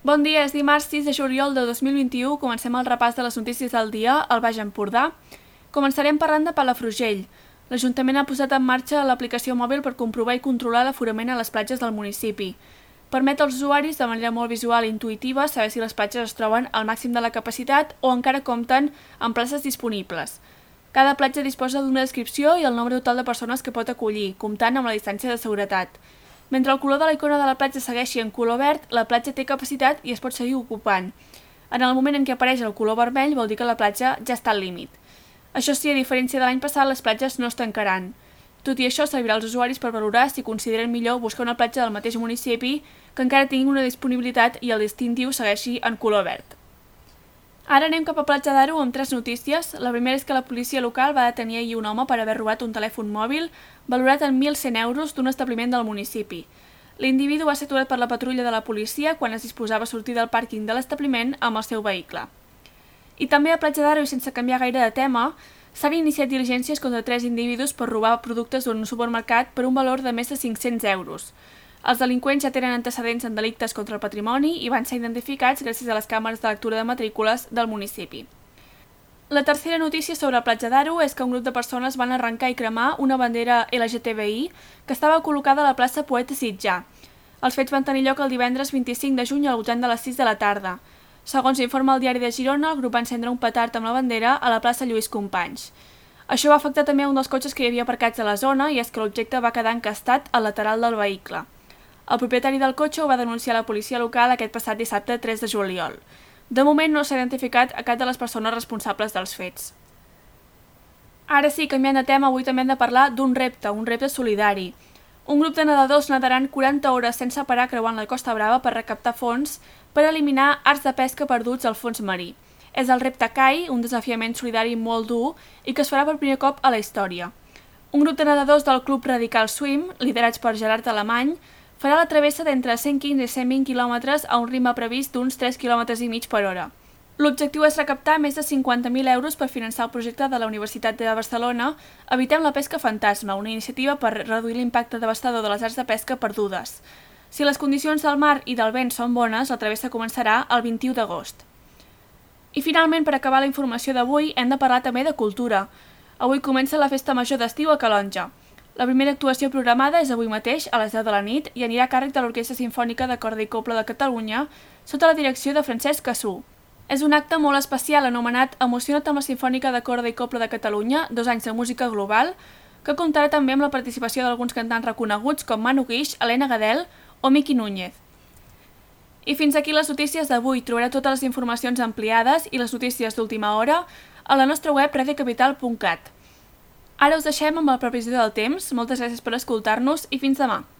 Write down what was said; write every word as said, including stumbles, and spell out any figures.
Bon dia, és dimarts sis de juliol de dos mil vint-i-u. Comencem el repàs de les notícies del dia al Baix Empordà. Començarem parlant de Palafrugell. L'Ajuntament ha posat en marxa l'aplicació mòbil per comprovar i controlar l'aforament a les platges del municipi. Permet als usuaris, de manera molt visual i intuïtiva, saber si les platges es troben al màxim de la capacitat o encara compten amb places disponibles. Cada platja disposa d'una descripció i el nombre total de persones que pot acollir, comptant amb la distància de seguretat. Mentre el color de la icona de la platja segueixi en color verd, la platja té capacitat i es pot seguir ocupant. En el moment en què apareix el color vermell vol dir que la platja ja està al límit. Això sí, a diferència de l'any passat, les platges no es tancaran. Tot i això, servirà als usuaris per valorar si consideren millor buscar una platja del mateix municipi que encara tingui una disponibilitat i el distintiu segueixi en color verd. Ara anem cap a Platja d'Aro amb tres notícies. La primera és que la policia local va detenir ahir un home per haver robat un telèfon mòbil valorat en mil cent euros d'un establiment del municipi. L'individu va ser aturat per la patrulla de la policia quan es disposava a sortir del pàrquing de l'establiment amb el seu vehicle. I també a Platja d'Aro, i sense canviar gaire de tema, s'han iniciat diligències contra tres individus per robar productes d'un supermercat per un valor de més de cinc-cents euros. Els delinqüents ja tenen antecedents en delictes contra el patrimoni i van ser identificats gràcies a les càmeres de lectura de matrícules del municipi. La tercera notícia sobre Platja d'Aro és que un grup de persones van arrencar i cremar una bandera L G T B I que estava col·locada a la plaça Poeta Sitjar. Els fets van tenir lloc el divendres vint-i-cinc de juny al voltant de les sis de la tarda. Segons informa el Diari de Girona, el grup va encendre un petard amb la bandera a la plaça Lluís Companys. Això va afectar també un dels cotxes que hi havia aparcats a la zona i és que l'objecte va quedar encastat al lateral del vehicle. El propietari del cotxe ho va denunciar a la policia local aquest passat dissabte tres de juliol. De moment no s'ha identificat a cap de les persones responsables dels fets. Ara sí, canviant de tema, avui també hem de parlar d'un repte, un repte solidari. Un grup de nedadors nadaran quaranta hores sense parar creuant la Costa Brava per recaptar fons per eliminar arts de pesca perduts al fons marí. És el repte C A I, un desafiament solidari molt dur i que es farà per primer cop a la història. Un grup de nedadors del Club Radical Swim, liderats per Gerard Alemany, farà la travessa d'entre cent quinze i cent vint quilòmetres a un ritme previst d'uns tres quilòmetres i mig per hora. L'objectiu és recaptar més de cinquanta mil euros per finançar el projecte de la Universitat de Barcelona Evitem la pesca fantasma, una iniciativa per reduir l'impacte devastador de les arts de pesca perdudes. Si les condicions del mar i del vent són bones, la travessa començarà el vint-i-u d'agost. I finalment, per acabar la informació d'avui, hem de parlar també de cultura. Avui comença la Festa Major d'Estiu a Calonge. La primera actuació programada és avui mateix, a les deu de la nit, i anirà a càrrec de l'Orquestra Simfònica de Corda i Cobla de Catalunya, sota la direcció de Francesc Cassú. És un acte molt especial anomenat Emociona't amb la Simfònica de Corda i Cobla de Catalunya, dos anys de música global, que comptarà també amb la participació d'alguns cantants reconeguts com Manu Guix, Helena Gadel o Miqui Núñez. I fins aquí les notícies d'avui. Trobareu totes les informacions ampliades i les notícies d'última hora a la nostra web radio capital punt cat. Ara us deixem amb la previsió del temps. Moltes gràcies per escoltar-nos i fins demà.